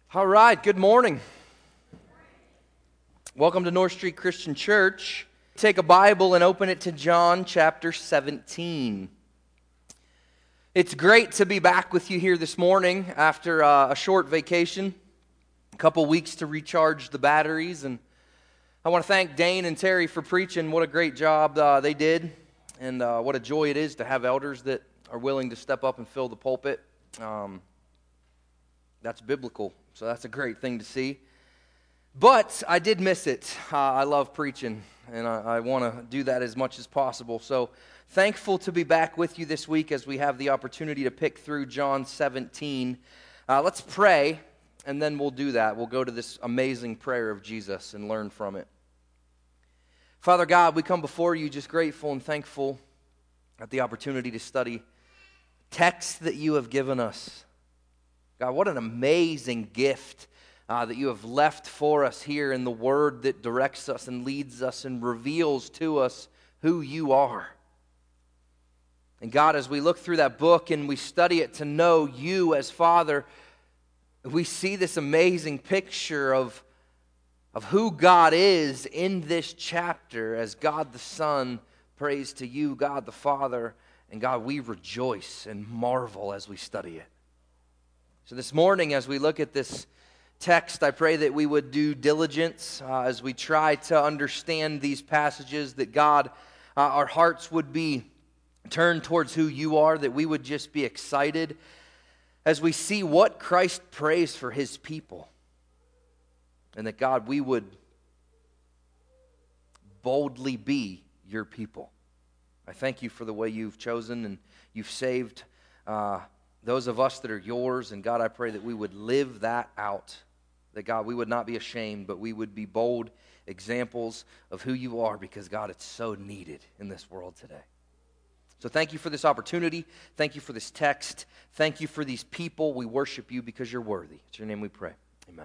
All right, good morning. Welcome to North Street Christian Church. Take a Bible and open it to John chapter 17. It's great to be back with you here this morning after a short vacation, a couple weeks to recharge the batteries. And I want to thank Dane and Terry for preaching. What a great job they did, and what a joy it is to have elders that are willing to step up and fill the pulpit. That's biblical. So that's a great thing to see. But I did miss it. I love preaching, and I want to do that as much as possible. So thankful to be back with you this week as we have the opportunity to pick through John 17. Let's pray, and then we'll do that. We'll go to this amazing prayer of Jesus and learn from it. Father God, we come before you just grateful and thankful at the opportunity to study texts that you have given us. God, what an amazing gift that you have left for us here in the Word that directs us and leads us and reveals to us who you are. And God, as we look through that book and we study it to know you as Father, we see this amazing picture of who God is in this chapter as God the Son prays to you, God the Father, and God, we rejoice and marvel as we study it. So this morning, as we look at this text, I pray that we would do diligence as we try to understand these passages, that God, our hearts would be turned towards who you are, that we would just be excited as we see what Christ prays for his people. And that, God, we would boldly be your people. I thank you for the way you've chosen and you've saved those of us that are yours, and God, I pray that we would live that out, that God, we would not be ashamed, but we would be bold examples of who you are, because God, it's so needed in this world today. So thank you for this opportunity. Thank you for this text. Thank you for these people. We worship you because you're worthy. It's your name we pray. Amen.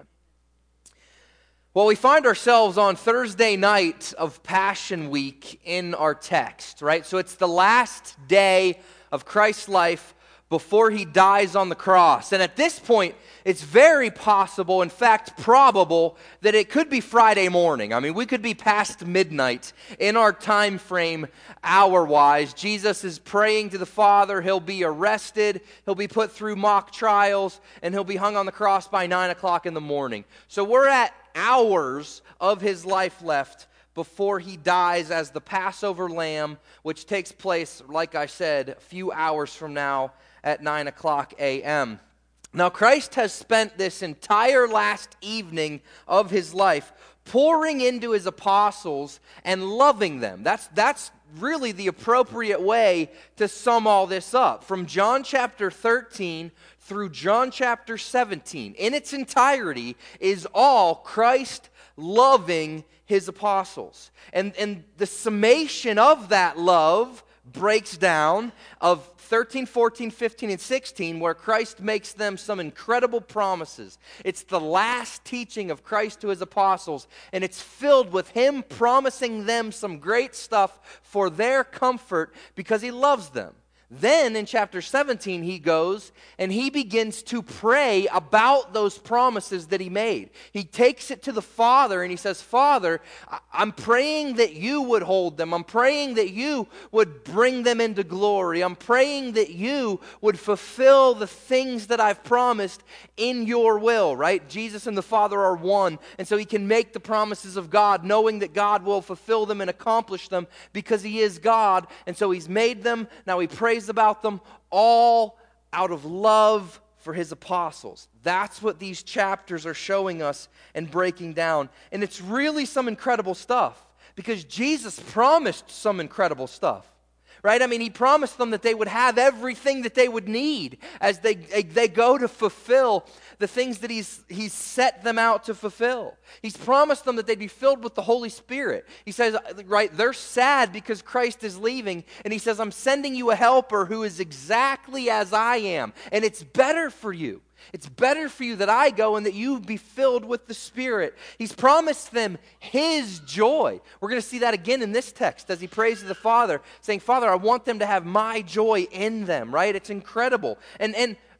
Well, we find ourselves on Thursday night of Passion Week in our text, right? So it's the last day of Christ's life before he dies on the cross. And at this point, it's very possible, in fact, probable, that it could be Friday morning. I mean, we could be past midnight in our time frame, hour-wise. Jesus is praying to the Father. He'll be arrested. He'll be put through mock trials, and he'll be hung on the cross by 9 o'clock in the morning. So we're at hours of his life left before he dies as the Passover lamb, which takes place, like I said, a few hours from now at 9 o'clock a.m. Now, Christ has spent this entire last evening of his life pouring into his apostles and loving them. That's really the appropriate way to sum all this up. From John chapter 13 through John chapter 17, in its entirety, is all Christ loving his apostles. And the summation of that love breaks down of 13, 14, 15, and 16, where Christ makes them some incredible promises. It's the last teaching of Christ to his apostles, and it's filled with him promising them some great stuff for their comfort because he loves them. Then in chapter 17, he goes and he begins to pray about those promises that he made. He takes it to the Father and he says, Father, I'm praying that you would hold them. I'm praying that you would bring them into glory. I'm praying that you would fulfill the things that I've promised in your will, right? Jesus and the Father are one, and so he can make the promises of God knowing that God will fulfill them and accomplish them because he is God, and so he's made them. Now he prays about them all out of love for his apostles. That's what these chapters are showing us and breaking down. And it's really some incredible stuff because Jesus promised some incredible stuff. Right? I mean, he promised them that they would have everything that they would need as they go to fulfill the things that he's set them out to fulfill. He's promised them that they'd be filled with the Holy Spirit. He says, right, they're sad because Christ is leaving, and he says, I'm sending you a helper who is exactly as I am, and it's better for you. It's better for you that I go and that you be filled with the Spirit. He's promised them his joy. We're going to see that again in this text as he prays to the Father, saying, Father, I want them to have my joy in them, right? It's incredible. And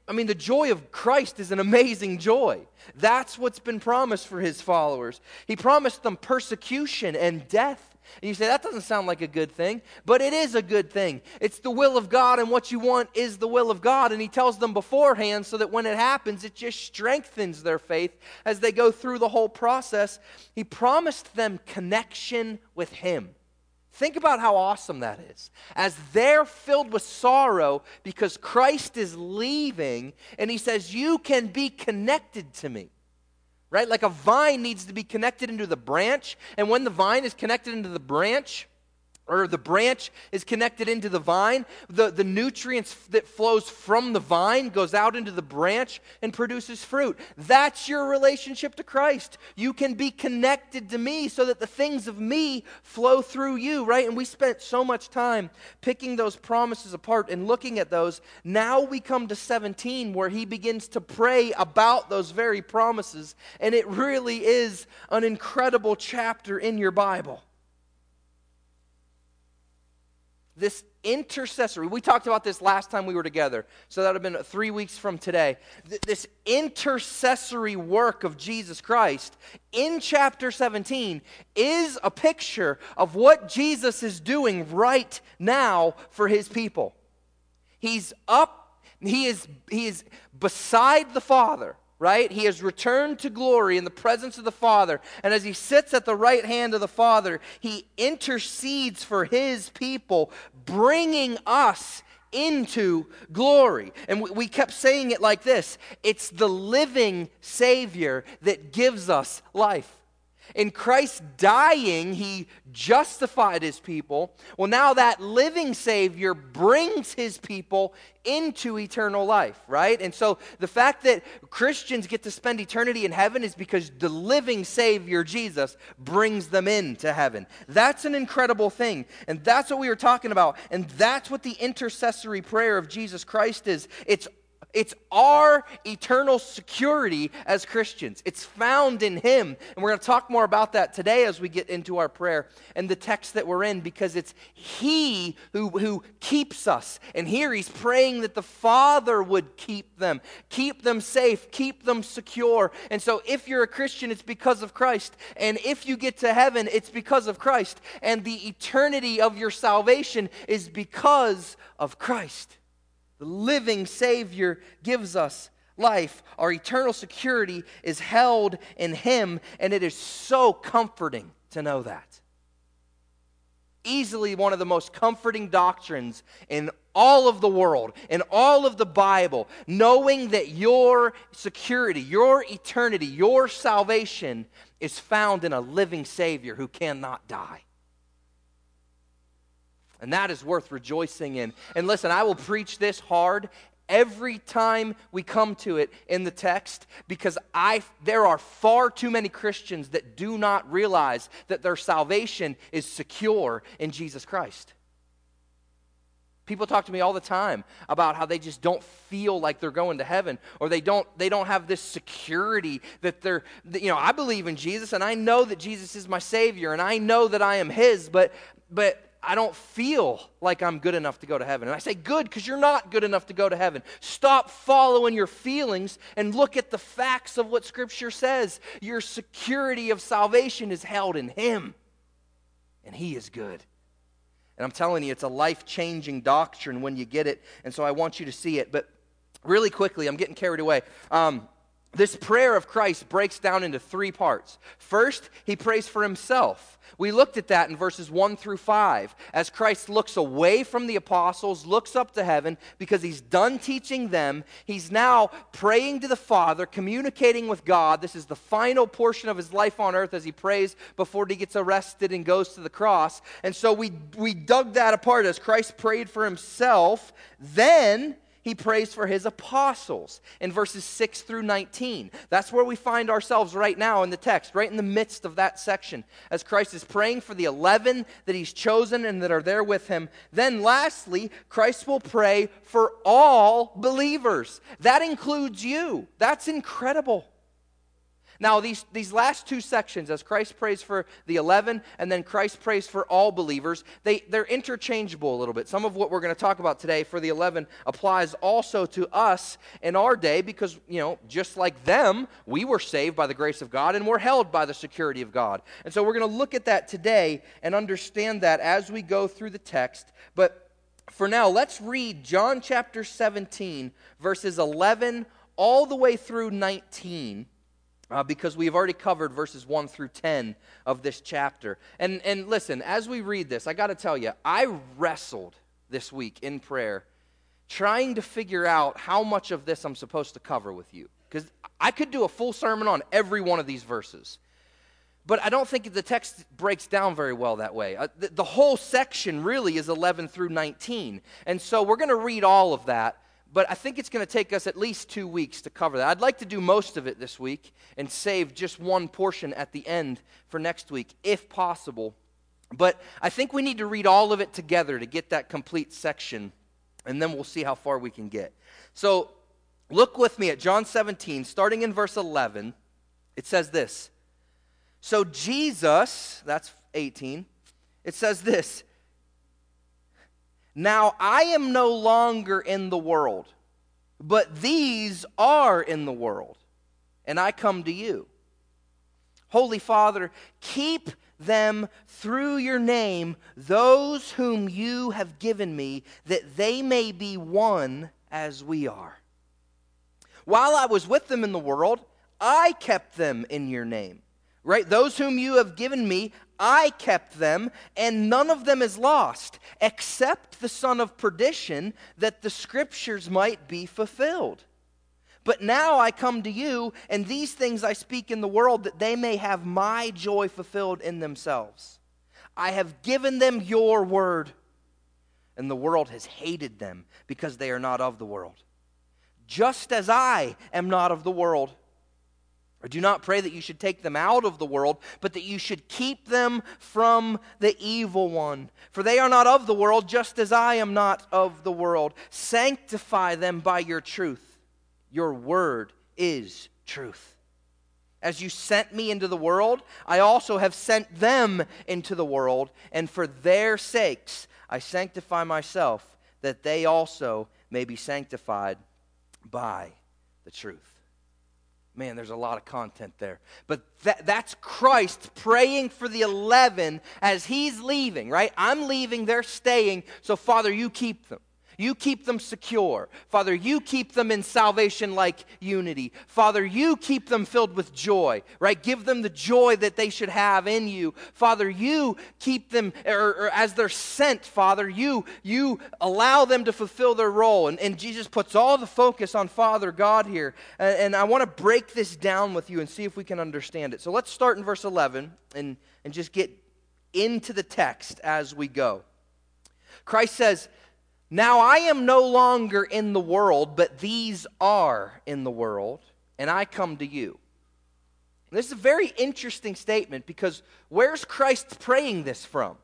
I mean, the joy of Christ is an amazing joy. That's what's been promised for his followers. He promised them persecution and death. And you say, that doesn't sound like a good thing, but it is a good thing. It's the will of God, and what you want is the will of God. And he tells them beforehand so that when it happens, it just strengthens their faith as they go through the whole process. He promised them connection with him. Think about how awesome that is. As they're filled with sorrow because Christ is leaving, and he says, you can be connected to me. Right? Like a vine needs to be connected into the branch, and when the vine is connected into the branch, or the branch is connected into the vine, the nutrients that flows from the vine goes out into the branch and produces fruit. That's your relationship to Christ. You can be connected to me so that the things of me flow through you, right? And we spent so much time picking those promises apart and looking at those. Now we come to 17 where he begins to pray about those very promises, and it really is an incredible chapter in your Bible. This intercessory, we talked about this last time we were together, so that would have been 3 weeks from today. This intercessory work of Jesus Christ in chapter 17 is a picture of what Jesus is doing right now for his people. He's up, he is beside the Father. Right? He has returned to glory in the presence of the Father. And as he sits at the right hand of the Father, he intercedes for his people, bringing us into glory. And we kept saying it like this: it's the living Savior that gives us life. In Christ dying, he justified his people. Well, now that living Savior brings his people into eternal life, right? And so the fact that Christians get to spend eternity in heaven is because the living Savior, Jesus, brings them into heaven. That's an incredible thing. And that's what we were talking about. And that's what the intercessory prayer of Jesus Christ is. It's our eternal security as Christians. It's found in him. And we're going to talk more about that today as we get into our prayer and the text that we're in, because it's he who keeps us. And here he's praying that the Father would keep them safe, keep them secure. And so if you're a Christian, it's because of Christ. And if you get to heaven, it's because of Christ. And the eternity of your salvation is because of Christ. The living Savior gives us life. Our eternal security is held in him, and it is so comforting to know that. Easily one of the most comforting doctrines in all of the world, in all of the Bible, knowing that your security, your eternity, your salvation is found in a living Savior who cannot die. And that is worth rejoicing in. And listen, I will preach this hard every time we come to it in the text, because there are far too many Christians that do not realize that their salvation is secure in Jesus Christ. People talk to me all the time about how they just don't feel like they're going to heaven, or they don't have this security that I believe in Jesus, and I know that Jesus is my Savior, and I know that I am his, but I don't feel like I'm good enough to go to heaven. And I say, good, because you're not good enough to go to heaven. Stop following your feelings and look at the facts of what Scripture says. Your security of salvation is held in him, and he is good. And I'm telling you, it's a life-changing doctrine when you get it, and so I want you to see it. But really quickly, I'm getting carried away. This prayer of Christ breaks down into 3 parts. First, he prays for himself. We looked at that in verses 1 through 5. As Christ looks away from the apostles, looks up to heaven because he's done teaching them. He's now praying to the Father, communicating with God. This is the final portion of his life on earth as he prays before he gets arrested and goes to the cross. And so we dug that apart as Christ prayed for himself. Then he prays for his apostles in verses 6 through 19. That's where we find ourselves right now in the text, right in the midst of that section, as Christ is praying for the 11 that he's chosen and that are there with him. Then lastly, Christ will pray for all believers. That includes you. That's incredible. Now, these last two sections, as Christ prays for the 11 and then Christ prays for all believers, they're interchangeable a little bit. Some of what we're going to talk about today for the 11 applies also to us in our day because, just like them, we were saved by the grace of God and we're held by the security of God. And so we're going to look at that today and understand that as we go through the text. But for now, let's read John chapter 17, verses 11 all the way through 19. Because we've already covered verses 1 through 10 of this chapter. And listen, as we read this, I got to tell you, I wrestled this week in prayer trying to figure out how much of this I'm supposed to cover with you. Because I could do a full sermon on every one of these verses. But I don't think the text breaks down very well that way. The whole section really is 11 through 19. And so we're going to read all of that. But I think it's going to take us at least 2 weeks to cover that. I'd like to do most of it this week and save just one portion at the end for next week, if possible. But I think we need to read all of it together to get that complete section, and then we'll see how far we can get. So look with me at John 17, starting in verse 11. It says this. So Jesus, that's 18, it says this. Now I am no longer in the world, but these are in the world, and I come to you. Holy Father, keep them through your name, those whom you have given me, that they may be one as we are. While I was with them in the world, I kept them in your name. Right? Those whom you have given me, I kept them, and none of them is lost, except the son of perdition, that the scriptures might be fulfilled. But now I come to you, and these things I speak in the world, that they may have my joy fulfilled in themselves. I have given them your word, and the world has hated them, because they are not of the world. Just as I am not of the world. I do not pray that you should take them out of the world, but that you should keep them from the evil one. For they are not of the world, just as I am not of the world. Sanctify them by your truth. Your word is truth. As you sent me into the world, I also have sent them into the world, and for their sakes I sanctify myself, that they also may be sanctified by the truth. Man, there's a lot of content there. But that's Christ praying for the 11 as he's leaving, right? I'm leaving, they're staying. So, Father, you keep them. You keep them secure. Father, you keep them in salvation-like unity. Father, you keep them filled with joy, right? Give them the joy that they should have in you. Father, you keep them, or as they're sent, Father, you allow them to fulfill their role. And Jesus puts all the focus on Father God here. And I want to break this down with you and see if we can understand it. So let's start in verse 11 and just get into the text as we go. Christ says, now I am no longer in the world, but these are in the world, and I come to you. And this is a very interesting statement because where's Christ praying this from?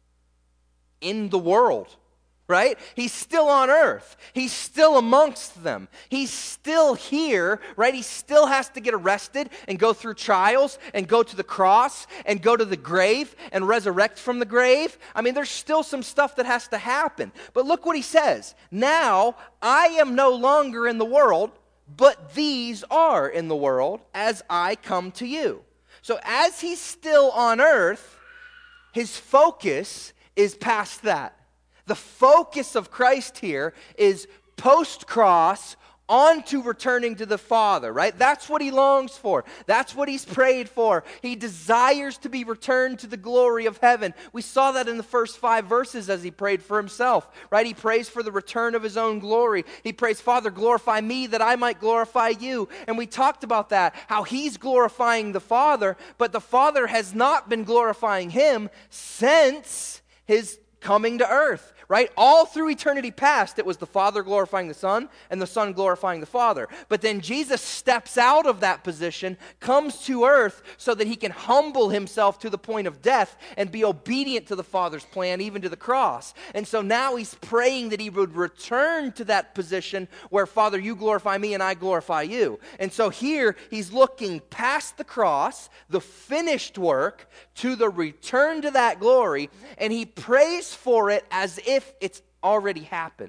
In the world, right? He's still on earth. He's still amongst them. He's still here, right? He still has to get arrested and go through trials and go to the cross and go to the grave and resurrect from the grave. I mean, there's still some stuff that has to happen. But look what he says. Now, I am no longer in the world, but these are in the world as I come to you. So as he's still on earth, his focus is past that. The focus of Christ here is post-cross onto returning to the Father, right? That's what he longs for. That's what he's prayed for. He desires to be returned to the glory of heaven. We saw that in the first 5 verses as he prayed for himself, right? He prays for the return of his own glory. He prays, Father, glorify me that I might glorify you. And we talked about that, how he's glorifying the Father, but the Father has not been glorifying him since his coming to earth, right? All through eternity past, it was the Father glorifying the Son and the Son glorifying the Father. But then Jesus steps out of that position, comes to earth so that he can humble himself to the point of death and be obedient to the Father's plan, even to the cross. And so now he's praying that he would return to that position where, Father, you glorify me and I glorify you. And so here he's looking past the cross, the finished work, to the return to that glory, and he prays for it as if it's already happened.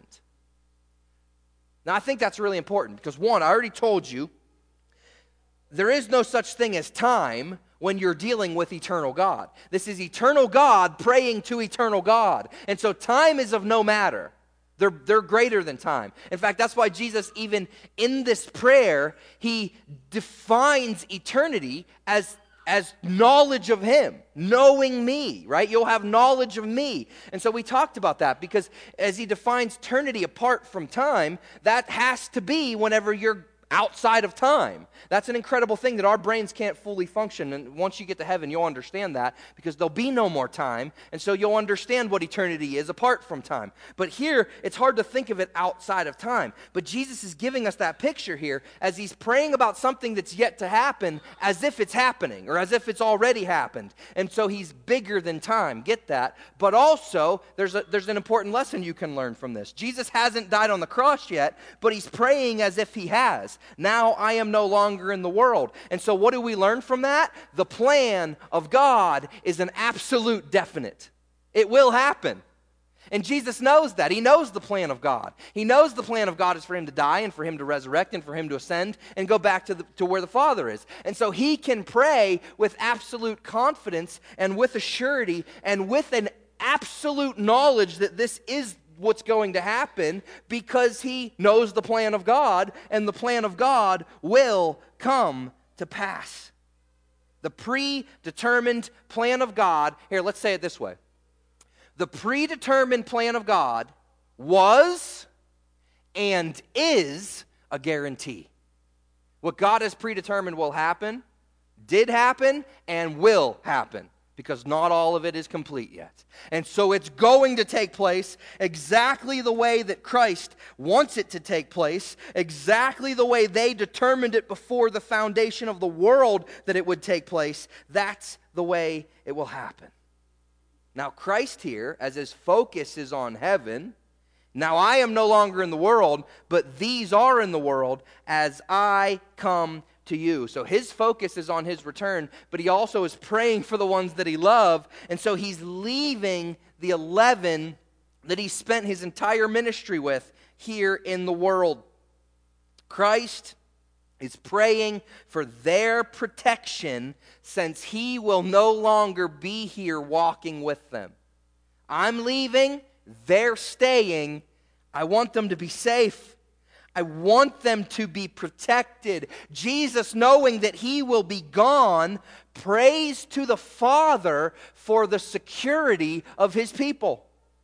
Now, I think that's really important because, one, I already told you, there is no such thing as time when you're dealing with eternal God. This is eternal God praying to eternal God. And so time is of no matter. They're greater than time. In fact, that's why Jesus, even in this prayer, he defines eternity as knowledge of him, knowing me, right? You'll have knowledge of me. And so we talked about that because as he defines eternity apart from time, that has to be whenever you're outside of time. That's an incredible thing that our brains can't fully function. And once you get to heaven, you'll understand that because there'll be no more time. And so you'll understand what eternity is apart from time. But here, it's hard to think of it outside of time. But Jesus is giving us that picture here as he's praying about something that's yet to happen as if it's happening or as if it's already happened. And so he's bigger than time. Get that? But also, there's an important lesson you can learn from this. Jesus hasn't died on the cross yet, but he's praying as if he has. Now I am no longer in the world. And so what do we learn from that? The plan of God is an absolute definite. It will happen. And Jesus knows that. He knows the plan of God. He knows the plan of God is for him to die and for him to resurrect and for him to ascend and go back to where the Father is. And so he can pray with absolute confidence and with a surety and with an absolute knowledge that this is what's going to happen because he knows the plan of God, and the plan of God will come to pass. The predetermined plan of God, here, let's say it this way. The predetermined plan of God was and is a guarantee. What God has predetermined will happen, did happen, and will happen. Because not all of it is complete yet. And so it's going to take place exactly the way that Christ wants it to take place, exactly the way they determined it before the foundation of the world that it would take place. That's the way it will happen. Now Christ here, as his focus is on heaven, now I am no longer in the world, but these are in the world as I come to you. So his focus is on his return, but he also is praying for the ones that he loves, and so he's leaving the 11 that he spent his entire ministry with here in the world. Christ is praying for their protection since he will no longer be here walking with them. I'm leaving, they're staying. I want them to be safe. I want them to be protected. Jesus, knowing that he will be gone, prays to the Father for the security of his people.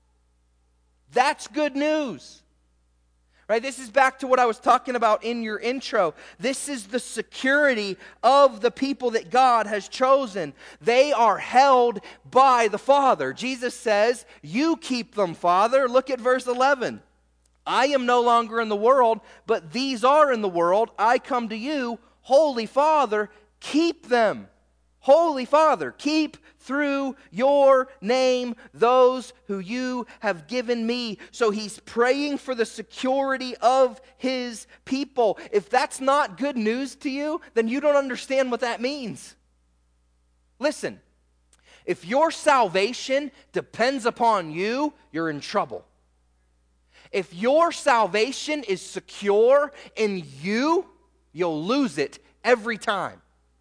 That's good news. Right? This is back to what I was talking about in your intro. This is the security of the people that God has chosen. They are held by the Father. Jesus says, "You keep them, Father." Look at verse 11. I am no longer in the world, but these are in the world. I come to you, Holy Father, keep them. Holy Father, keep through your name those who you have given me. So he's praying for the security of his people. If that's not good news to you, then you don't understand what that means. Listen, if your salvation depends upon you, you're in trouble. If your salvation is secure in you, you'll lose it every time.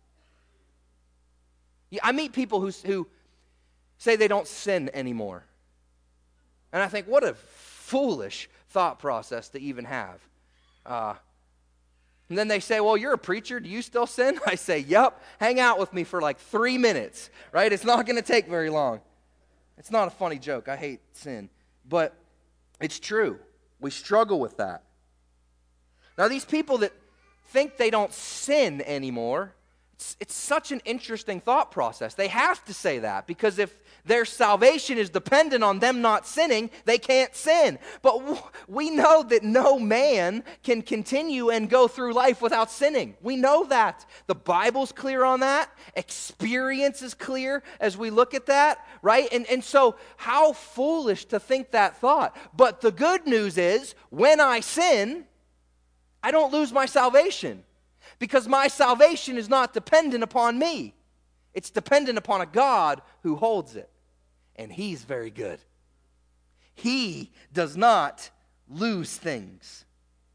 I meet people who say they don't sin anymore. And I think, what a foolish thought process to even have. And then they say, well, you're a preacher. Do you still sin? I say, yep. Hang out with me for like 3 minutes, right? It's not going to take very long. It's not a funny joke. I hate sin. But it's true. We struggle with that. Now, these people that think they don't sin anymore, It's such an interesting thought process. They have to say that because if their salvation is dependent on them not sinning, they can't sin. But we know that no man can continue and go through life without sinning. We know that. The Bible's clear on that. Experience is clear as we look at that, right? And so how foolish to think that thought. But the good news is when I sin, I don't lose my salvation. Because my salvation is not dependent upon me. It's dependent upon a God who holds it. And He's very good. He does not lose things.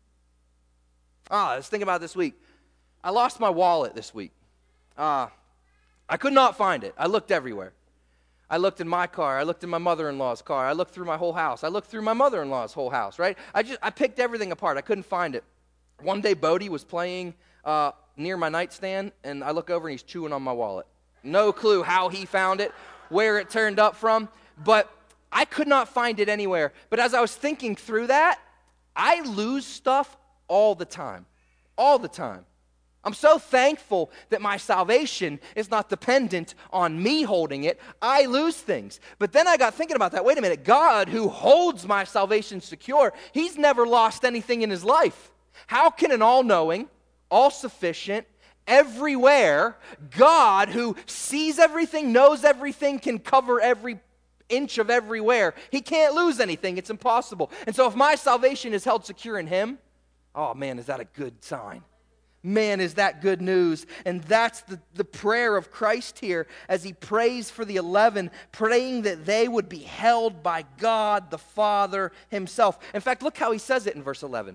Let's think about this week. I lost my wallet this week. I could not find it. I looked everywhere. I looked in my car. I looked in my mother-in-law's car. I looked through my whole house. I looked through my mother-in-law's whole house, right? I picked everything apart. I couldn't find it. One day, Bodie was playing near my nightstand, and I look over and he's chewing on my wallet. No clue how he found it, where it turned up from, but I could not find it anywhere. But as I was thinking through that, I lose stuff all the time. All the time. I'm so thankful that my salvation is not dependent on me holding it. I lose things. But then I got thinking about that. Wait a minute. God, who holds my salvation secure, He's never lost anything in His life. How can an all-knowing, all-sufficient, everywhere God who sees everything, knows everything, can cover every inch of everywhere, He can't lose anything. It's impossible. And so if my salvation is held secure in Him, oh man, is that a good sign? Man, is that good news. And that's the prayer of Christ here as He prays for the 11, praying that they would be held by God the Father Himself. In fact, look how He says it in verse 11.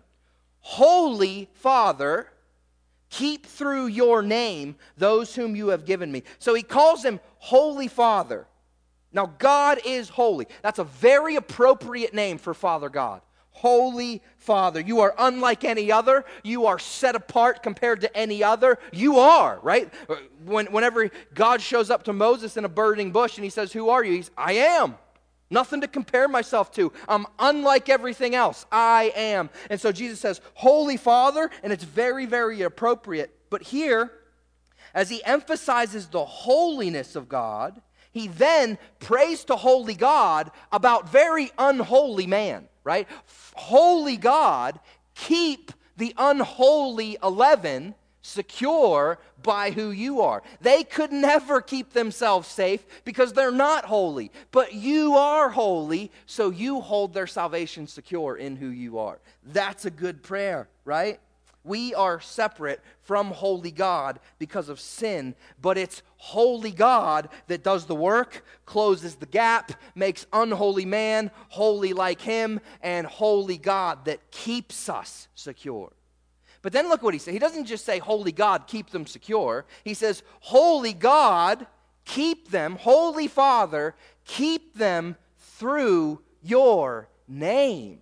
Holy Father, keep through your name those whom you have given me. So He calls Him Holy Father. Now, God is holy. That's a very appropriate name for Father God. Holy Father. You are unlike any other. You are set apart compared to any other. You are, right? Whenever God shows up to Moses in a burning bush and He says, who are you? He's, I am. Nothing to compare myself to. I'm unlike everything else. I am. And so Jesus says, Holy Father, and it's very, very appropriate. But here, as He emphasizes the holiness of God, He then prays to holy God about very unholy man, right? Holy God, keep the unholy 11 secure by who you are. They could never keep themselves safe because they're not holy. But you are holy, so you hold their salvation secure in who you are. That's a good prayer, right? We are separate from holy God because of sin, but it's holy God that does the work, closes the gap, makes unholy man holy like Him, and holy God that keeps us secure. But then look what He says. He doesn't just say, Holy God, keep them secure. He says, Holy God, keep them, Holy Father, keep them through your name.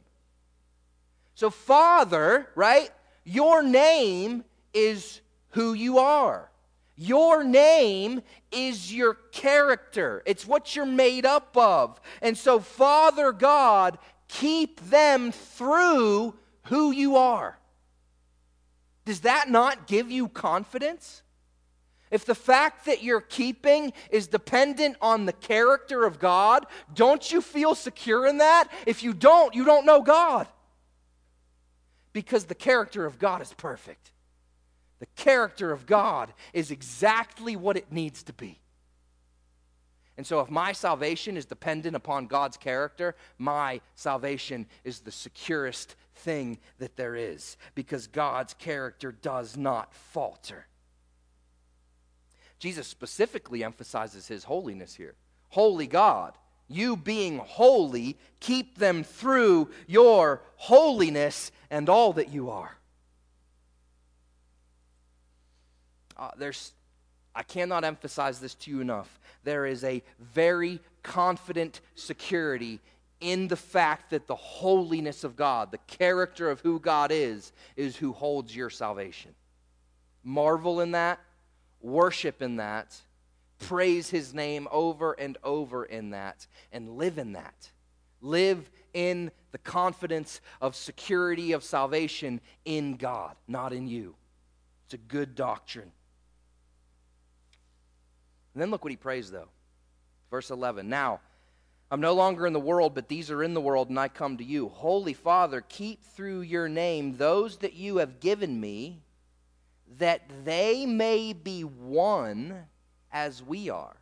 So Father, right, your name is who you are. Your name is your character. It's what you're made up of. And so Father God, keep them through who you are. Does that not give you confidence? If the fact that you're keeping is dependent on the character of God, don't you feel secure in that? If you don't know God. Because the character of God is perfect. The character of God is exactly what it needs to be. And so if my salvation is dependent upon God's character, my salvation is the securest thing that there is, because God's character does not falter. Jesus specifically emphasizes His holiness here. Holy God, you being holy, keep them through your holiness and all that you are. I cannot emphasize this to you enough. There is a very confident security in the fact that the holiness of God, the character of who God is who holds your salvation. Marvel in that, worship in that, praise His name over and over in that, and live in that. Live in the confidence of security of salvation in God, not in you. It's a good doctrine. And then look what he prays, though. Verse 11, now, I'm no longer in the world, but these are in the world, and I come to you. Holy Father, keep through your name those that you have given me, that they may be one as we are.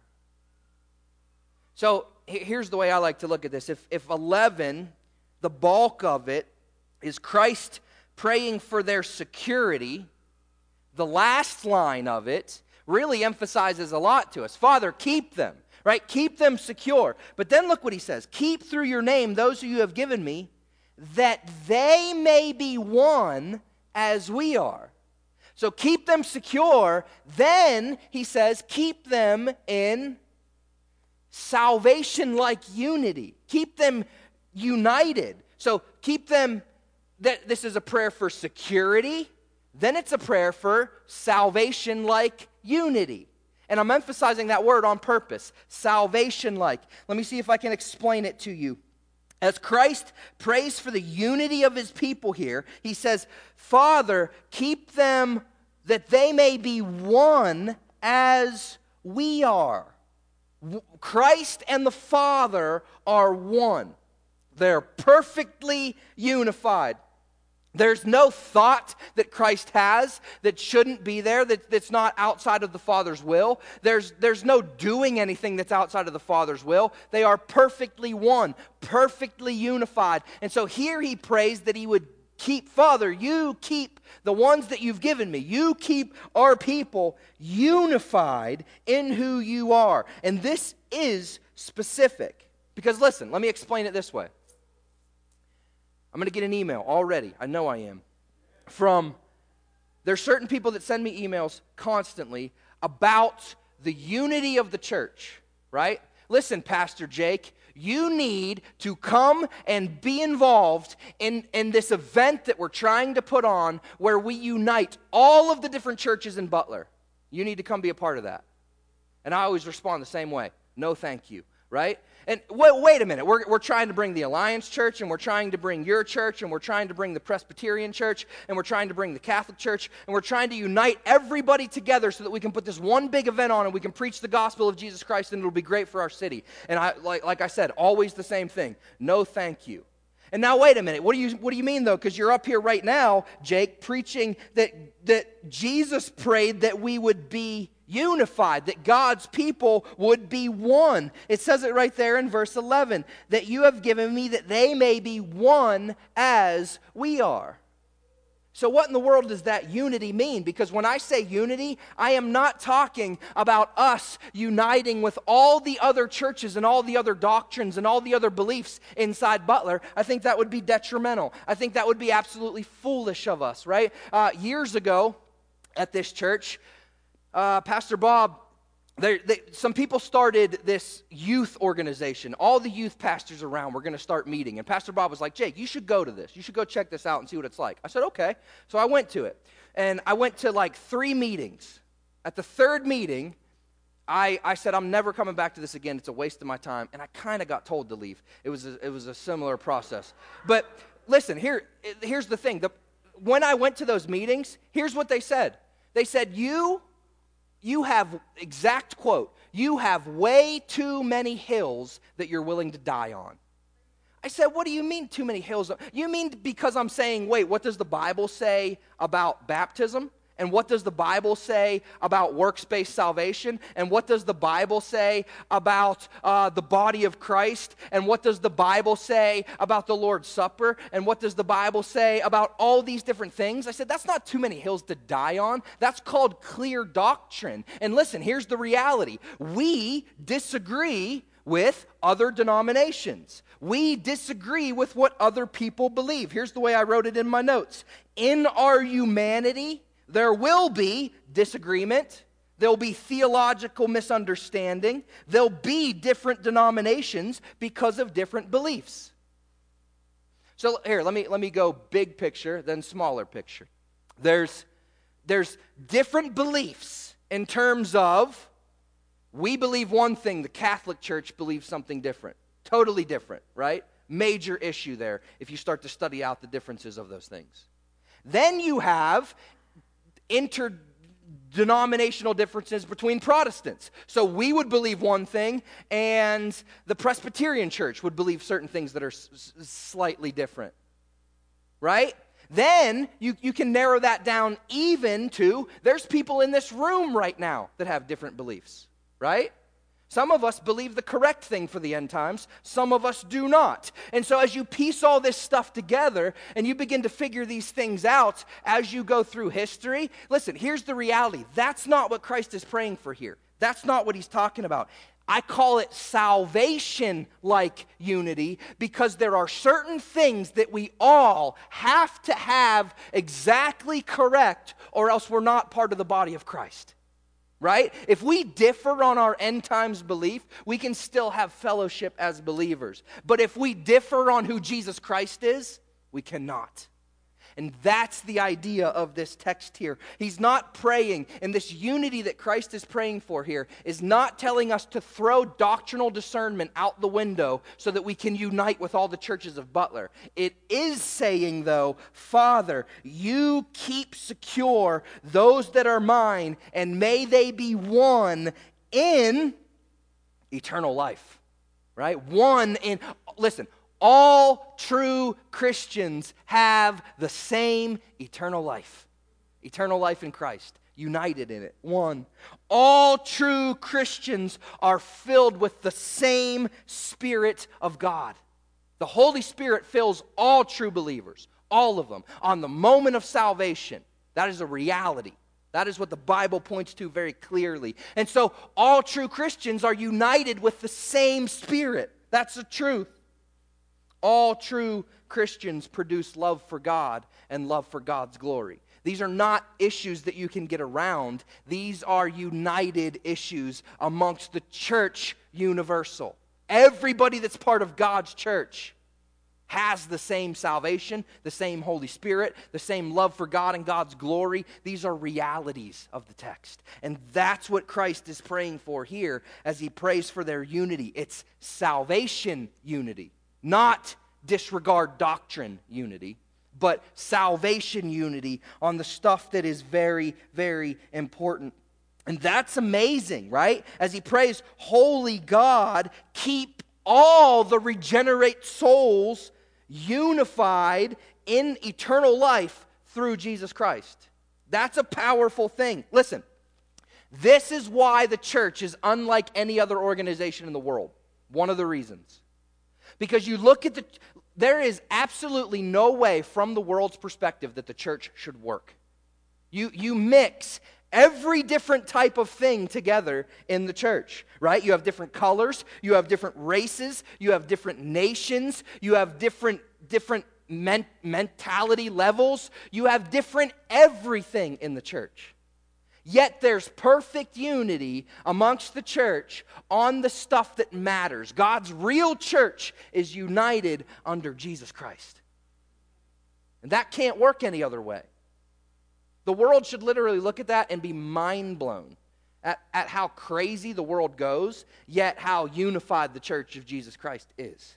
So here's the way I like to look at this. If 11, the bulk of it, is Christ praying for their security, the last line of it really emphasizes a lot to us. Father, keep them, right? Keep them secure. But then look what he says. Keep through your name those who you have given me, that they may be one as we are. So keep them secure. Then, he says, keep them in salvation-like unity. Keep them united. So keep them, this is a prayer for security. Then it's a prayer for salvation-like unity. And I'm emphasizing that word on purpose, salvation-like. Let me see if I can explain it to you. As Christ prays for the unity of his people here, he says, Father, keep them that they may be one as we are. Christ and the Father are one. They're perfectly unified. There's no thought that Christ has that shouldn't be there, that's not outside of the Father's will. There's no doing anything that's outside of the Father's will. They are perfectly one, perfectly unified. And so here he prays that he would keep, Father, you keep the ones that you've given me. You keep our people unified in who you are. And this is specific. Because listen, let me explain it this way. I'm going to get an email already. I know I am. There's certain people that send me emails constantly about the unity of the church, right? Listen, Pastor Jake, you need to come and be involved in this event that we're trying to put on where we unite all of the different churches in Butler. You need to come be a part of that. And I always respond the same way. No, thank you, right? And wait a minute, we're trying to bring the Alliance Church, and we're trying to bring your church, and we're trying to bring the Presbyterian Church, and we're trying to bring the Catholic Church, and we're trying to unite everybody together so that we can put this one big event on and we can preach the gospel of Jesus Christ, and it'll be great for our city. And like I said, always the same thing. No, thank you. And now wait a minute, what do you mean though? Because you're up here right now, Jake, preaching that Jesus prayed that we would be unified, that God's people would be one. It says it right there in verse 11, that you have given me that they may be one as we are. So what in the world does that unity mean? Because when I say unity, I am not talking about us uniting with all the other churches and all the other doctrines and all the other beliefs inside Butler. I think that would be detrimental. I think that would be absolutely foolish of us, right? Years ago at this church, Pastor Bob, some people started this youth organization. All the youth pastors around were going to start meeting. And Pastor Bob was like, Jake, you should go to this. You should go check this out and see what it's like. I said, okay. So I went to it. And I went to like 3 meetings. At the 3rd meeting, I said, I'm never coming back to this again. It's a waste of my time. And I kind of got told to leave. It was a similar process. But listen, here's the thing. When I went to those meetings, here's what they said. They said, you have, exact quote, you have way too many hills that you're willing to die on. I said, what do you mean too many hills? You mean because I'm saying, wait, what does the Bible say about baptism? And what does the Bible say about works-based salvation? And what does the Bible say about the body of Christ? And what does the Bible say about the Lord's Supper? And what does the Bible say about all these different things? I said, that's not too many hills to die on. That's called clear doctrine. And listen, here's the reality. We disagree with other denominations. We disagree with what other people believe. Here's the way I wrote it in my notes. In our humanity, there will be disagreement. There'll be theological misunderstanding. There'll be different denominations because of different beliefs. So here, let me go big picture, then smaller picture. There's different beliefs in terms of we believe one thing, the Catholic Church believes something different. Totally different, right? Major issue there if you start to study out the differences of those things. Then you have denominational differences between Protestants. So we would believe one thing, and the Presbyterian church would believe certain things that are slightly different. Right? Then you can narrow that down even to, there's people in this room right now that have different beliefs. Right? Some of us believe the correct thing for the end times. Some of us do not. And so as you piece all this stuff together and you begin to figure these things out as you go through history, listen, here's the reality. That's not what Christ is praying for here. That's not what he's talking about. I call it salvation-like unity because there are certain things that we all have to have exactly correct, or else we're not part of the body of Christ. Right? If we differ on our end times belief, we can still have fellowship as believers. But if we differ on who Jesus Christ is, we cannot. And that's the idea of this text here. He's not praying, and this unity that Christ is praying for here is not telling us to throw doctrinal discernment out the window so that we can unite with all the churches of Butler. It is saying, though, Father, you keep secure those that are mine, and may they be one in eternal life. Right? One in, listen, all true Christians have the same eternal life. Eternal life in Christ, united in it, one. All true Christians are filled with the same Spirit of God. The Holy Spirit fills all true believers, all of them, on the moment of salvation. That is a reality. That is what the Bible points to very clearly. And so all true Christians are united with the same Spirit. That's the truth. All true Christians produce love for God and love for God's glory. These are not issues that you can get around. These are united issues amongst the church universal. Everybody that's part of God's church has the same salvation, the same Holy Spirit, the same love for God and God's glory. These are realities of the text. And that's what Christ is praying for here as he prays for their unity. It's salvation unity. Not disregard doctrine unity, but salvation unity on the stuff that is very, very important. And that's amazing, right? As he prays, Holy God, keep all the regenerate souls unified in eternal life through Jesus Christ. That's a powerful thing. Listen, this is why the church is unlike any other organization in the world. One of the reasons. Because you look at there is absolutely no way from the world's perspective that the church should work. You mix every different type of thing together in the church, right? You have different colors, you have different races, you have different nations, you have different mentality levels, you have different everything in the church. Yet there's perfect unity amongst the church on the stuff that matters. God's real church is united under Jesus Christ. And that can't work any other way. The world should literally look at that and be mind blown at how crazy the world goes, yet how unified the church of Jesus Christ is.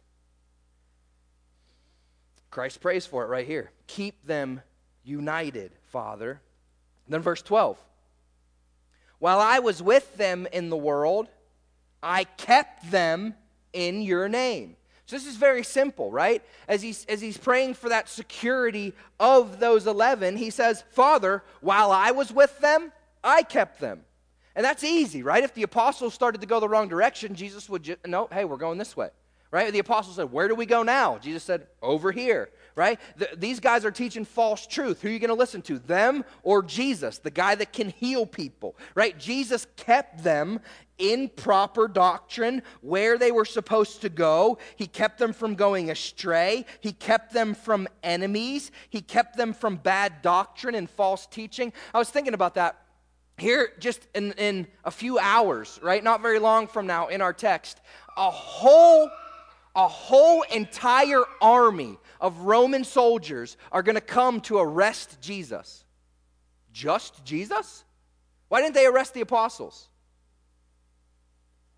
Christ prays for it right here. Keep them united, Father. And then verse 12. While I was with them in the world, I kept them in your name. So this is very simple, right? As he's praying for that security of those 11, he says, Father, while I was with them, I kept them. And that's easy, right? If the apostles started to go the wrong direction, Jesus would no, hey, we're going this way. Right? The apostles said, where do we go now? Jesus said, over here. Right? These guys are teaching false truth. Who are you going to listen to? Them or Jesus, the guy that can heal people? Right? Jesus kept them in proper doctrine where they were supposed to go. He kept them from going astray. He kept them from enemies. He kept them from bad doctrine and false teaching. I was thinking about that. Here, just in a few hours, right? Not very long from now in our text, a whole entire army of Roman soldiers are going to come to arrest Jesus. Just Jesus? Why didn't they arrest the apostles?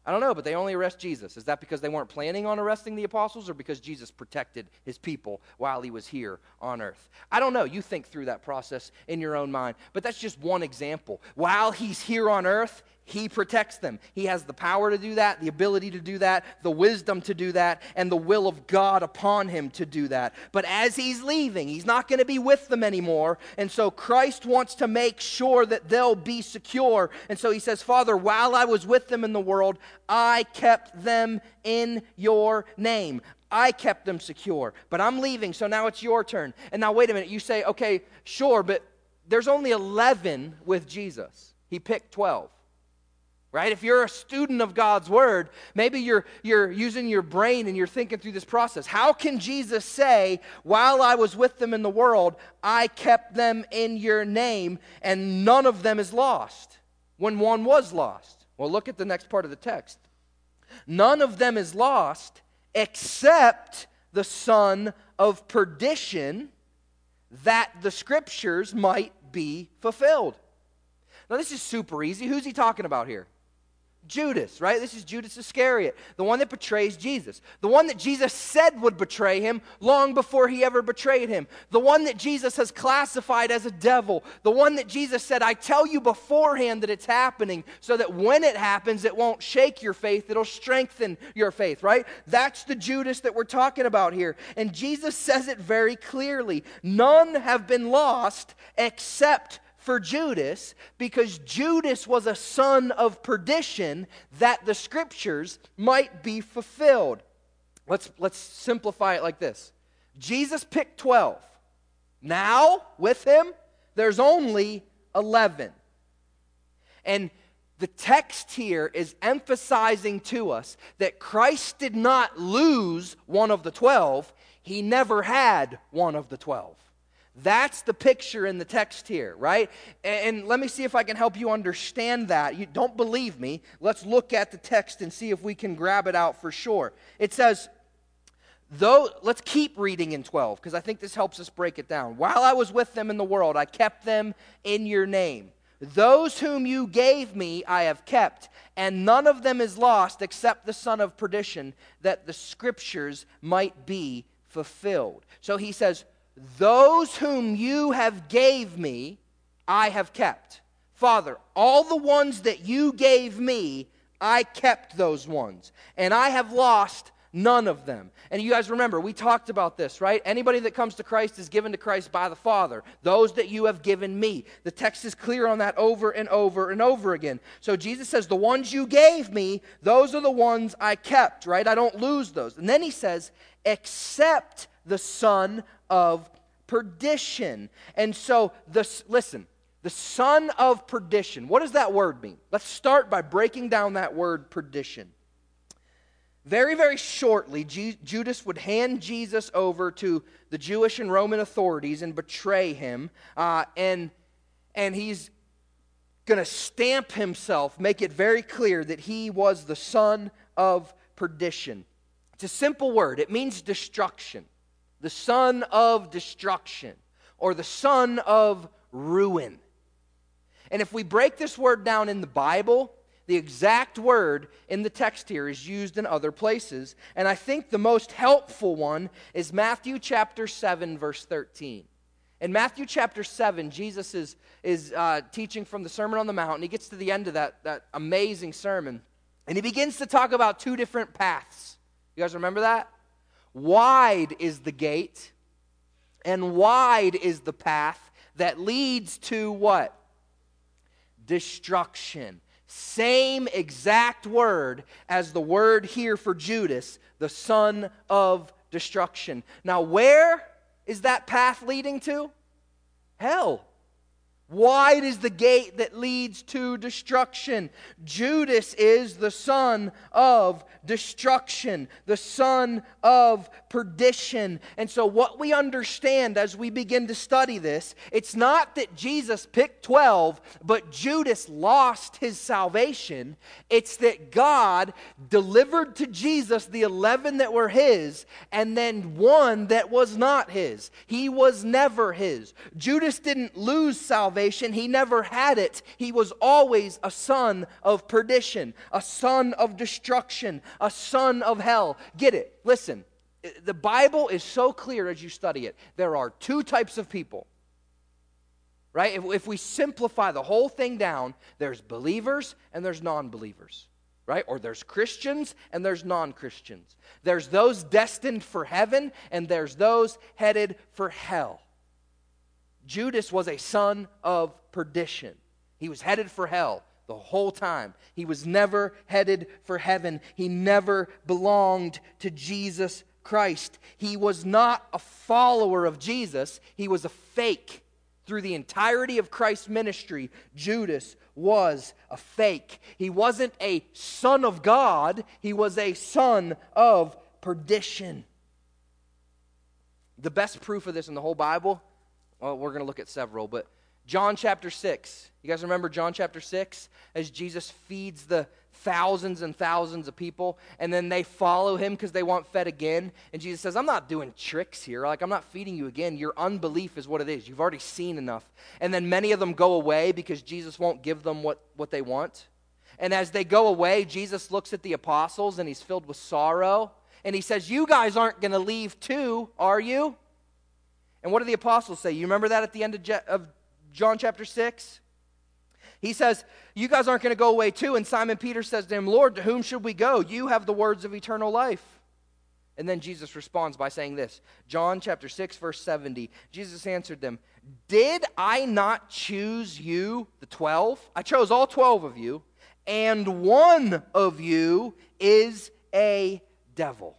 I don't know, but they only arrest Jesus. Is that because they weren't planning on arresting the apostles, or because Jesus protected his people while he was here on earth? I don't know. You think through that process in your own mind. But that's just one example. While he's here on earth, he protects them. He has the power to do that, the ability to do that, the wisdom to do that, and the will of God upon him to do that. But as he's leaving, he's not going to be with them anymore. And so Christ wants to make sure that they'll be secure. And so he says, Father, while I was with them in the world, I kept them in your name. I kept them secure. But I'm leaving, so now it's your turn. And now wait a minute. You say, okay, sure, but there's only 11 with Jesus. He picked 12. Right? If you're a student of God's Word, maybe you're using your brain and you're thinking through this process. How can Jesus say, while I was with them in the world, I kept them in your name, and none of them is lost, when one was lost? Well, look at the next part of the text. None of them is lost except the son of perdition, that the Scriptures might be fulfilled. Now, this is super easy. Who's he talking about here? Judas, right? This is Judas Iscariot, the one that betrays Jesus. The one that Jesus said would betray him long before he ever betrayed him. The one that Jesus has classified as a devil. The one that Jesus said, I tell you beforehand that it's happening, so that when it happens, it won't shake your faith, it'll strengthen your faith, right? That's the Judas that we're talking about here. And Jesus says it very clearly. None have been lost except for Judas, because Judas was a son of perdition, that the Scriptures might be fulfilled. Let's simplify it like this. Jesus picked 12. Now, with him, there's only 11. And the text here is emphasizing to us that Christ did not lose one of the 12. He never had one of the 12. That's the picture in the text here, right? And let me see if I can help you understand that. You don't believe me. Let's look at the text and see if we can grab it out for sure. It says, let's keep reading in 12, because I think this helps us break it down. While I was with them in the world, I kept them in your name. Those whom you gave me I have kept, and none of them is lost except the son of perdition, that the Scriptures might be fulfilled. So he says, those whom you have gave me, I have kept. Father, all the ones that you gave me, I kept those ones. And I have lost none of them. And you guys remember, we talked about this, right? Anybody that comes to Christ is given to Christ by the Father. Those that you have given me. The text is clear on that over and over and over again. So Jesus says, the ones you gave me, those are the ones I kept, right? I don't lose those. And then he says, except the son of perdition. And so, listen, the son of perdition, what does that word mean? Let's start by breaking down that word perdition. Very, very shortly, Judas would hand Jesus over to the Jewish and Roman authorities and betray him, and he's going to stamp himself, make it very clear that he was the son of perdition. It's a simple word. It means destruction. The son of destruction, or the son of ruin. And if we break this word down in the Bible, the exact word in the text here is used in other places. And I think the most helpful one is Matthew chapter 7, verse 13. In Matthew chapter 7, Jesus is teaching from the Sermon on the Mount, and he gets to the end of that amazing sermon, and he begins to talk about two different paths. You guys remember that? Wide is the gate, and wide is the path that leads to what? Destruction. Same exact word as the word here for Judas, the son of destruction. Now, where is that path leading to? Hell. Wide is the gate that leads to destruction. Judas is the son of destruction, the son of perdition. And so what we understand as we begin to study this, it's not that Jesus picked 12, but Judas lost his salvation. It's that God delivered to Jesus the 11 that were his, and then one that was not his. He was never his. Judas didn't lose salvation. salvation. He never had it. He was always a son of perdition, a son of destruction, a son of hell. Get it? Listen, the Bible is so clear as you study it. There are two types of people. Right? If we simplify the whole thing down, there's believers and there's non-believers. Right? Or there's Christians and there's non-Christians. There's those destined for heaven and there's those headed for hell. Judas was a son of perdition. He was headed for hell the whole time. He was never headed for heaven. He never belonged to Jesus Christ. He was not a follower of Jesus. He was a fake. Through the entirety of Christ's ministry, Judas was a fake. He wasn't a son of God. He was a son of perdition. The best proof of this in the whole Bible, well, we're going to look at several, but John chapter 6. You guys remember John chapter 6? As Jesus feeds the thousands and thousands of people, and then they follow him because they want fed again. And Jesus says, I'm not doing tricks here. I'm not feeding you again. Your unbelief is what it is. You've already seen enough. And then many of them go away because Jesus won't give them what they want. And as they go away, Jesus looks at the apostles, and he's filled with sorrow. And he says, you guys aren't going to leave too, are you? And what do the apostles say? You remember that at the end of John chapter 6? He says, you guys aren't going to go away too. And Simon Peter says to him, Lord, to whom should we go? You have the words of eternal life. And then Jesus responds by saying this. John chapter 6, verse 70. Jesus answered them, did I not choose you, the 12? I chose all 12 of you, and one of you is a devil.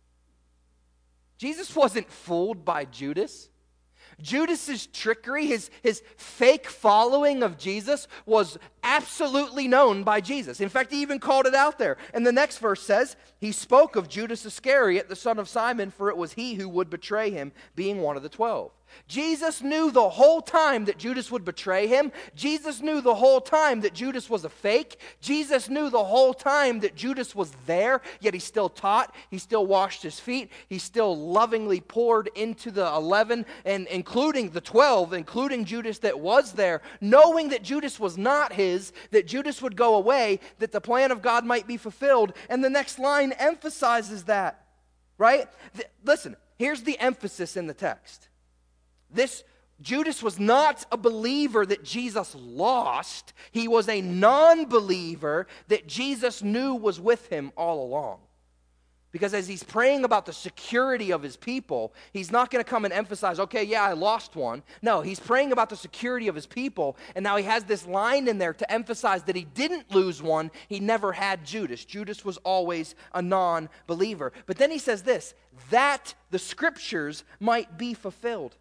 Jesus wasn't fooled by Judas. Judas's trickery, his fake following of Jesus was absolutely known by Jesus. In fact, he even called it out there. And the next verse says, he spoke of Judas Iscariot, the son of Simon, for it was he who would betray him, being one of the 12. Jesus knew the whole time that Judas would betray him. Jesus knew the whole time that Judas was a fake. Jesus knew the whole time that Judas was there, yet he still taught. He still washed his feet. He still lovingly poured into the 11, and including the 12, including Judas that was there, knowing that Judas was not his, that Judas would go away, that the plan of God might be fulfilled. And the next line emphasizes that, right? Listen, here's the emphasis in the text. This Judas was not a believer that Jesus lost. He was a non-believer that Jesus knew was with him all along. Because as he's praying about the security of his people, he's not going to come and emphasize, okay, yeah, I lost one. No, he's praying about the security of his people, and now he has this line in there to emphasize that he didn't lose one. He never had Judas. Judas was always a non-believer. But then he says this, that the scriptures might be fulfilled.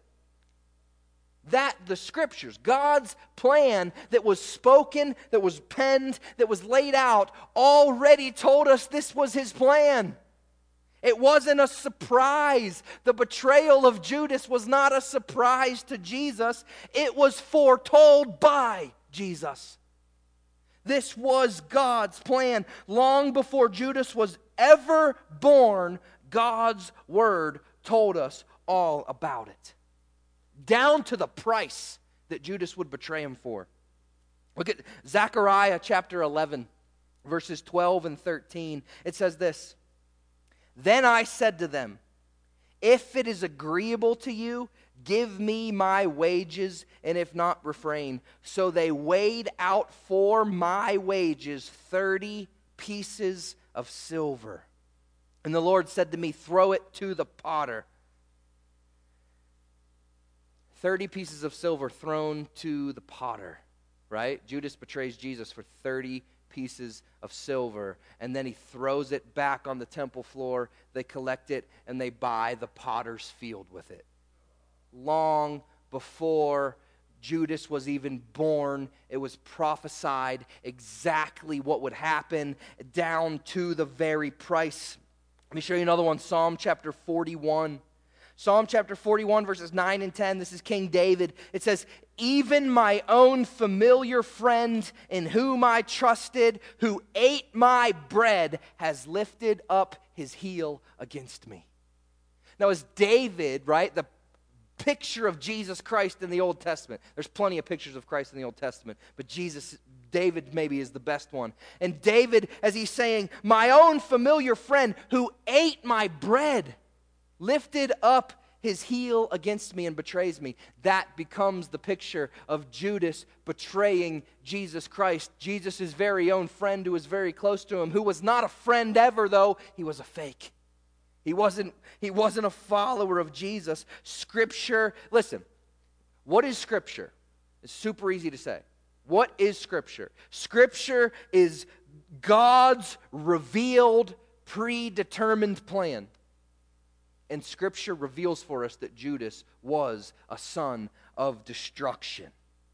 That the scriptures, God's plan that was spoken, that was penned, that was laid out, already told us this was his plan. It wasn't a surprise. The betrayal of Judas was not a surprise to Jesus. It was foretold by Jesus. This was God's plan. Long before Judas was ever born, God's word told us all about it. Down to the price that Judas would betray him for. Look at Zechariah chapter 11, verses 12 and 13. It says this, then I said to them, if it is agreeable to you, give me my wages, and if not, refrain. So they weighed out for my wages 30 pieces of silver. And the Lord said to me, throw it to the potter. 30 pieces of silver thrown to the potter, right? Judas betrays Jesus for 30 pieces of silver, and then he throws it back on the temple floor. They collect it, and they buy the potter's field with it. Long before Judas was even born, it was prophesied exactly what would happen, down to the very price. Let me show you another one, Psalm chapter 41. Psalm chapter 41, verses 9 and 10, this is King David. It says, even my own familiar friend in whom I trusted, who ate my bread, has lifted up his heel against me. Now as David, right, the picture of Jesus Christ in the Old Testament. There's plenty of pictures of Christ in the Old Testament, but David maybe is the best one. And David, as he's saying, my own familiar friend who ate my bread, lifted up his heel against me and betrays me. That becomes the picture of Judas betraying Jesus Christ. Jesus' very own friend who was very close to him, who was not a friend ever, though. He was a fake. He wasn't a follower of Jesus. Scripture, listen, what is Scripture? It's super easy to say. What is Scripture? Scripture is God's revealed, predetermined plan. And Scripture reveals for us that Judas was a son of destruction.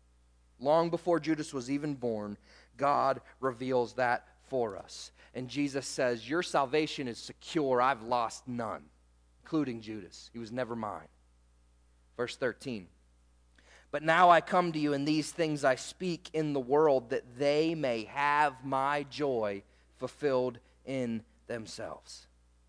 Long before Judas was even born, God reveals that for us. And Jesus says, your salvation is secure. I've lost none, including Judas. He was never mine. Verse 13. But now I come to you, and these things I speak in the world, that they may have my joy fulfilled in themselves.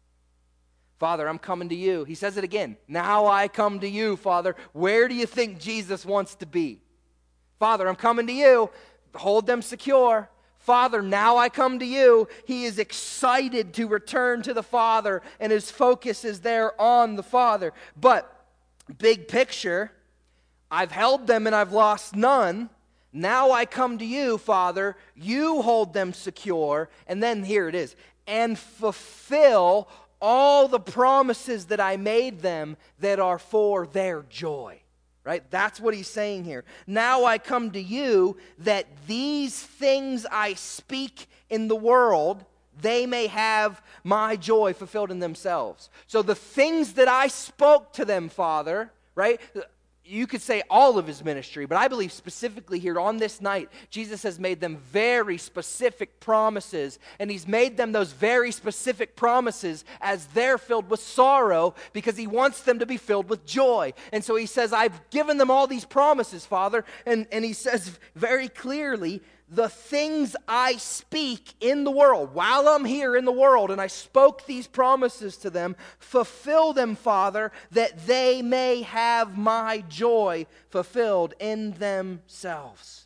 Father, I'm coming to you. He says it again. Now I come to you, Father. Where do you think Jesus wants to be? Father, I'm coming to you. Hold them secure. Father, now I come to you. He is excited to return to the Father, and his focus is there on the Father. But, big picture, I've held them and I've lost none. Now I come to you, Father. You hold them secure. And then here it is. And fulfill all the promises that I made them that are for their joy. Right? That's what he's saying here. Now I come to you that these things I speak in the world, they may have my joy fulfilled in themselves. So the things that I spoke to them, Father, right? You could say all of his ministry, but I believe specifically here on this night, Jesus has made them very specific promises, and he's made them those very specific promises as they're filled with sorrow because he wants them to be filled with joy. And so he says, I've given them all these promises, Father, and he says very clearly, the things I speak in the world, while I'm here in the world, and I spoke these promises to them, fulfill them, Father, that they may have my joy fulfilled in themselves.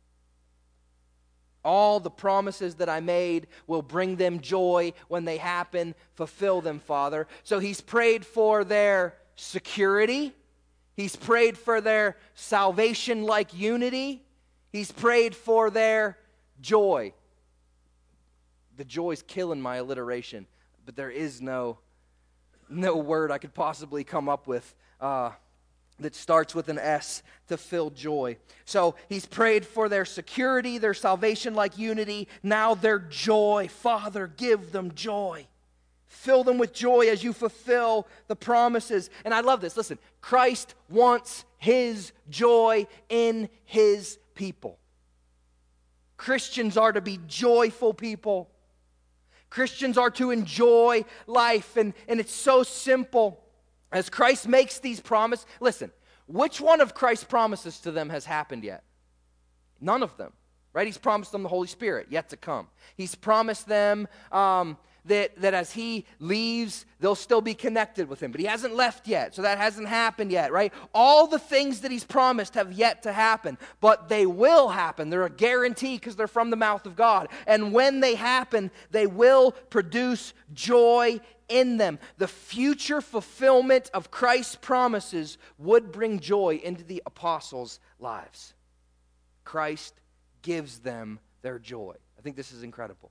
All the promises that I made will bring them joy when they happen. Fulfill them, Father. So he's prayed for their security. He's prayed for their salvation-like unity. He's prayed for their joy. The joy's killing my alliteration, but there is no word I could possibly come up with that starts with an S to fill joy. So he's prayed for their security, their salvation-like unity, now their joy. Father, give them joy. Fill them with joy as you fulfill the promises. And I love this. Listen, Christ wants his joy in his people. Christians are to be joyful people. Christians are to enjoy life, and it's so simple. As Christ makes these promises, listen, which one of Christ's promises to them has happened yet? None of them, right? He's promised them the Holy Spirit, yet to come. He's promised them that as he leaves, they'll still be connected with him. But he hasn't left yet, so that hasn't happened yet, right? All the things that he's promised have yet to happen, but they will happen. They're a guarantee because they're from the mouth of God. And when they happen, they will produce joy in them. The future fulfillment of Christ's promises would bring joy into the apostles' lives. Christ gives them their joy. I think this is incredible.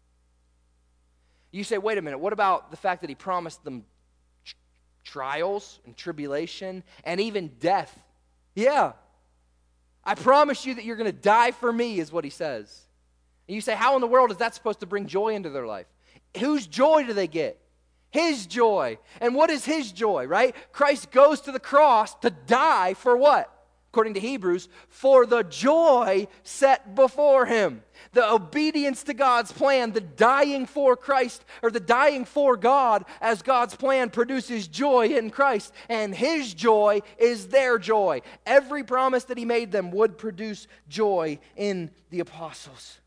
You say, wait a minute, what about the fact that he promised them trials and tribulation and even death? Yeah. I promise you that you're going to die for me, is what he says. And you say, how in the world is that supposed to bring joy into their life? Whose joy do they get? His joy. And what is his joy, right? Christ goes to the cross to die for what? According to Hebrews, for the joy set before him. The obedience to God's plan, the dying for Christ, or the dying for God as God's plan produces joy in Christ. And his joy is their joy. Every promise that he made them would produce joy in the apostles.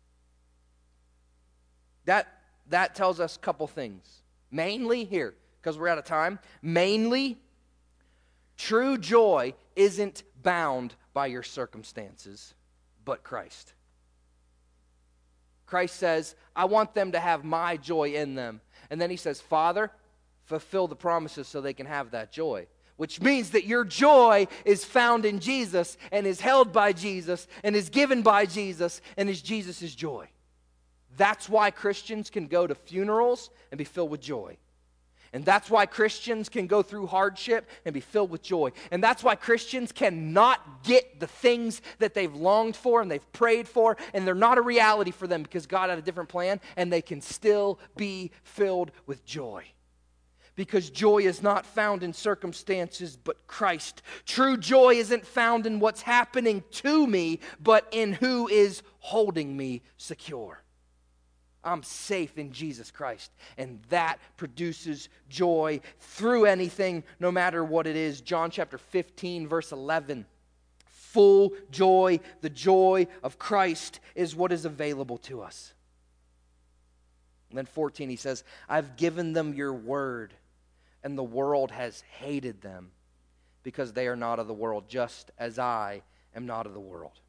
That tells us a couple things. Mainly, here, because we're out of time, mainly, True joy isn't bound by your circumstances, but Christ. Christ says, I want them to have my joy in them. And then he says, Father, fulfill the promises so they can have that joy. Which means that your joy is found in Jesus and is held by Jesus and is given by Jesus and is Jesus' joy. That's why Christians can go to funerals and be filled with joy. And that's why Christians can go through hardship and be filled with joy. And that's why Christians cannot get the things that they've longed for and they've prayed for, and they're not a reality for them because God had a different plan, and they can still be filled with joy. Because joy is not found in circumstances, but Christ. True joy isn't found in what's happening to me, but in who is holding me secure. I'm safe in Jesus Christ, and that produces joy through anything, no matter what it is. John chapter 15, verse 11. Full joy, the joy of Christ is what is available to us. And then 14, he says, I've given them your word, and the world has hated them because they are not of the world, just as I am not of the world.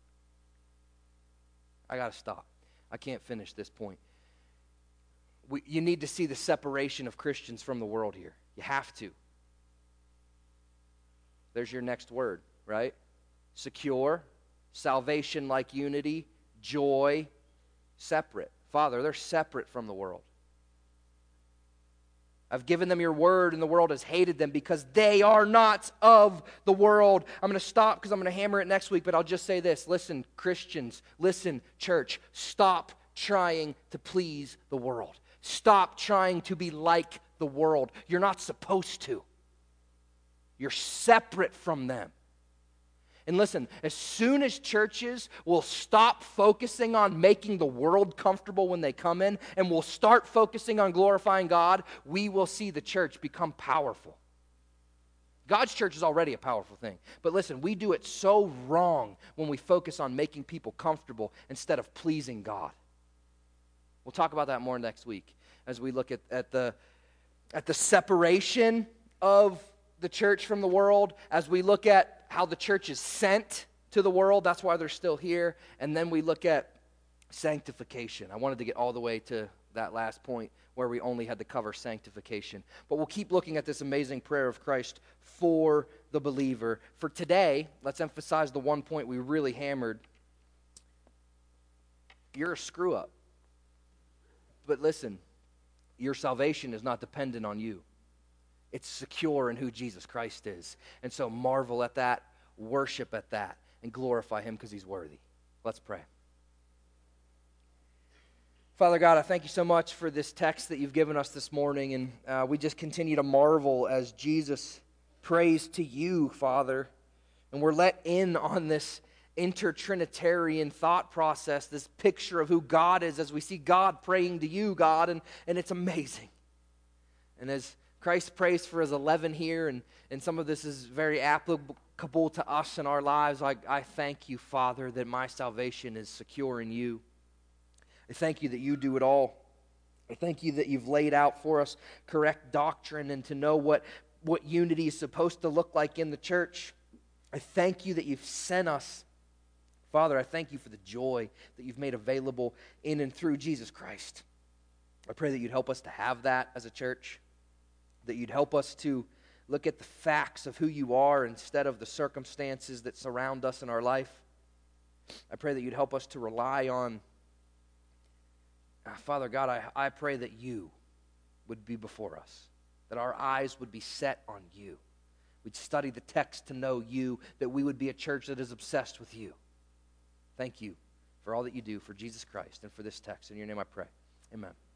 I got to stop. I can't finish this point. You need to see the separation of Christians from the world here. You have to. There's your next word, right? Secure, salvation like unity, joy, separate. Father, they're separate from the world. I've given them your word, and the world has hated them because they are not of the world. I'm going to stop because I'm going to hammer it next week, but I'll just say this. Listen, Christians, listen, church, stop trying to please the world. Stop trying to be like the world. You're not supposed to. You're separate from them. And listen, as soon as churches will stop focusing on making the world comfortable when they come in and will start focusing on glorifying God, we will see the church become powerful. God's church is already a powerful thing. But listen, we do it so wrong when we focus on making people comfortable instead of pleasing God. We'll talk about that more next week as we look at the separation of the church from the world, as we look at how the church is sent to the world. That's why they're still here. And then we look at sanctification. I wanted to get all the way to that last point where we only had to cover sanctification. But we'll keep looking at this amazing prayer of Christ for the believer. For today, let's emphasize the one point we really hammered. You're a screw-up. But listen, your salvation is not dependent on you. It's secure in who Jesus Christ is. And so marvel at that, worship at that, and glorify him because he's worthy. Let's pray. Father God, I thank you so much for this text that you've given us this morning. And we just continue to marvel as Jesus prays to you, Father. And we're let in on this intertrinitarian thought process, this picture of who God is as we see God praying to you, God, and it's amazing. And as Christ prays for his 11 here, and some of this is very applicable to us in our lives, I thank you, Father, that my salvation is secure in you. I thank you that you do it all. I thank you that you've laid out for us correct doctrine and to know what unity is supposed to look like in the church. I thank you that you've sent us. Father, I thank you for the joy that you've made available in and through Jesus Christ. I pray that you'd help us to have that as a church, that you'd help us to look at the facts of who you are instead of the circumstances that surround us in our life. I pray that you'd help us to rely on, Father God, I pray that you would be before us, that our eyes would be set on you. We'd study the text to know you, that we would be a church that is obsessed with you. Thank you for all that you do for Jesus Christ and for this text. In your name I pray. Amen.